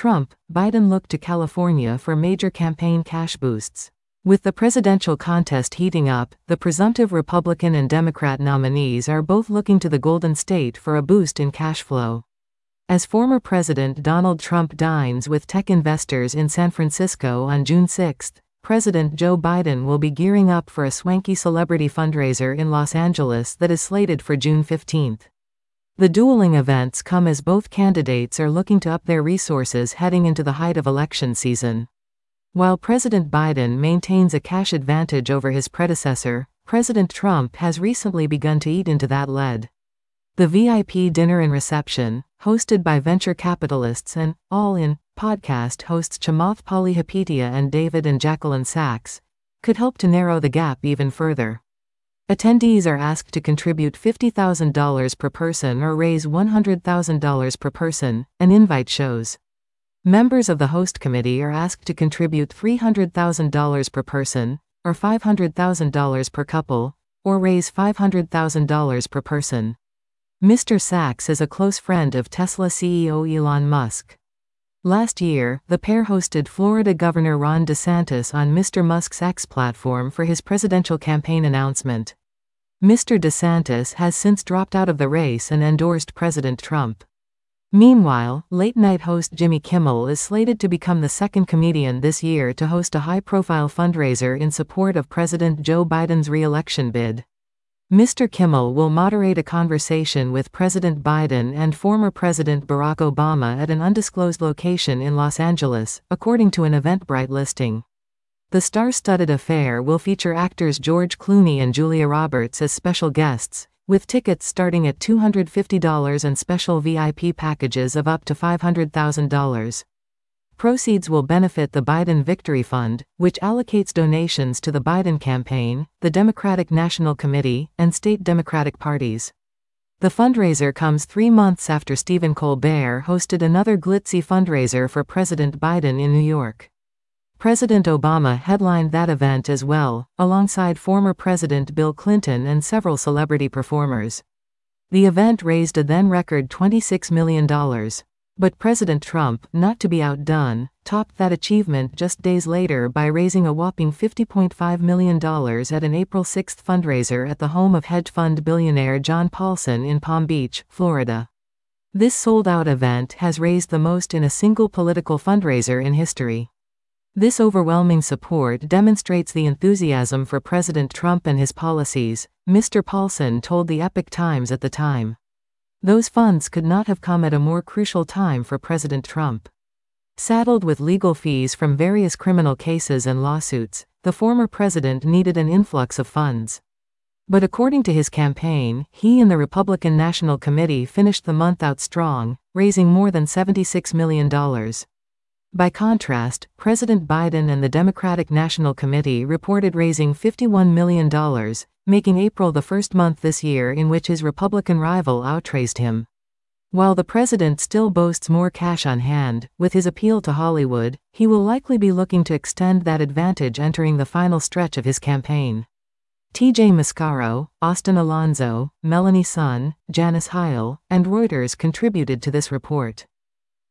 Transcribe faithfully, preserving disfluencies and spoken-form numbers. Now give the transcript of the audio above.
Trump, Biden looked to California for major campaign cash boosts. With the presidential contest heating up, the presumptive Republican and Democrat nominees are both looking to the Golden State for a boost in cash flow. As former President Donald Trump dines with tech investors in San Francisco on June sixth, President Joe Biden will be gearing up for a swanky celebrity fundraiser in Los Angeles that is slated for June fifteenth. The dueling events come as both candidates are looking to up their resources heading into the height of election season. While President Biden maintains a cash advantage over his predecessor, President Trump has recently begun to eat into that lead. The V I P dinner and reception, hosted by venture capitalists and All In podcast hosts Chamath Palihapitiya and David and Jacqueline Sachs, could help to narrow the gap even further. Attendees are asked to contribute fifty thousand dollars per person or raise one hundred thousand dollars per person, an invite shows. Members of the host committee are asked to contribute three hundred thousand dollars per person, or five hundred thousand dollars per couple, or raise five hundred thousand dollars per person. Mister Sachs is a close friend of Tesla C E O Elon Musk. Last year, the pair hosted Florida Governor Ron DeSantis on Mister Musk's X platform for his presidential campaign announcement. Mister DeSantis has since dropped out of the race and endorsed President Trump. Meanwhile, late-night host Jimmy Kimmel is slated to become the second comedian this year to host a high-profile fundraiser in support of President Joe Biden's re-election bid. Mister Kimmel will moderate a conversation with President Biden and former President Barack Obama at an undisclosed location in Los Angeles, according to an Eventbrite listing. The star-studded affair will feature actors George Clooney and Julia Roberts as special guests, with tickets starting at two hundred fifty dollars and special V I P packages of up to five hundred thousand dollars. Proceeds will benefit the Biden Victory Fund, which allocates donations to the Biden campaign, the Democratic National Committee, and state Democratic parties. The fundraiser comes three months after Stephen Colbert hosted another glitzy fundraiser for President Biden in New York. President Obama headlined that event as well, alongside former President Bill Clinton and several celebrity performers. The event raised a then-record twenty-six million dollars. But President Trump, not to be outdone, topped that achievement just days later by raising a whopping fifty point five million dollars at an April sixth fundraiser at the home of hedge fund billionaire John Paulson in Palm Beach, Florida. This sold-out event has raised the most in a single political fundraiser in history. This overwhelming support demonstrates the enthusiasm for President Trump and his policies, Mister Paulson told the Epoch Times at the time. Those funds could not have come at a more crucial time for President Trump. Saddled with legal fees from various criminal cases and lawsuits, the former president needed an influx of funds. But according to his campaign, he and the Republican National Committee finished the month out strong, raising more than seventy-six million dollars. By contrast, President Biden and the Democratic National Committee reported raising fifty-one million dollars, making April the first month this year in which his Republican rival outraised him. While the president still boasts more cash on hand, with his appeal to Hollywood, he will likely be looking to extend that advantage entering the final stretch of his campaign. T J Mascaro, Austin Alonso, Melanie Sun, Janice Heil, and Reuters contributed to this report.